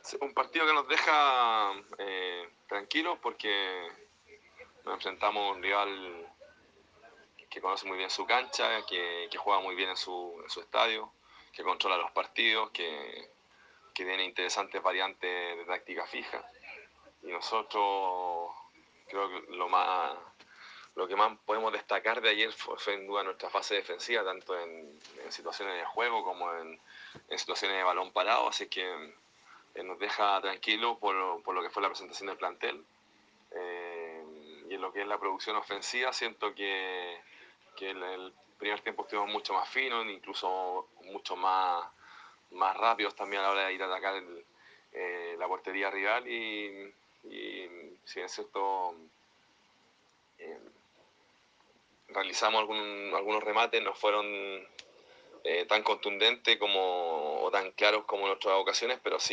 Un partido que nos deja tranquilos porque nos enfrentamos a un rival que conoce muy bien su cancha, que juega muy bien en su estadio, que controla los partidos, que tiene interesantes variantes de táctica fija. Y nosotros creo que lo que más podemos destacar de ayer fue sin duda nuestra fase defensiva, tanto en situaciones de juego como en situaciones de balón parado, así que nos deja tranquilos por lo que fue la presentación del plantel. Y en lo que es la producción ofensiva, siento que el primer tiempo estuvimos mucho más finos, incluso mucho más rápidos también a la hora de ir a atacar la portería rival y si bien es cierto, realizamos algunos remates, no fueron tan contundentes o tan claros como en otras ocasiones, pero sí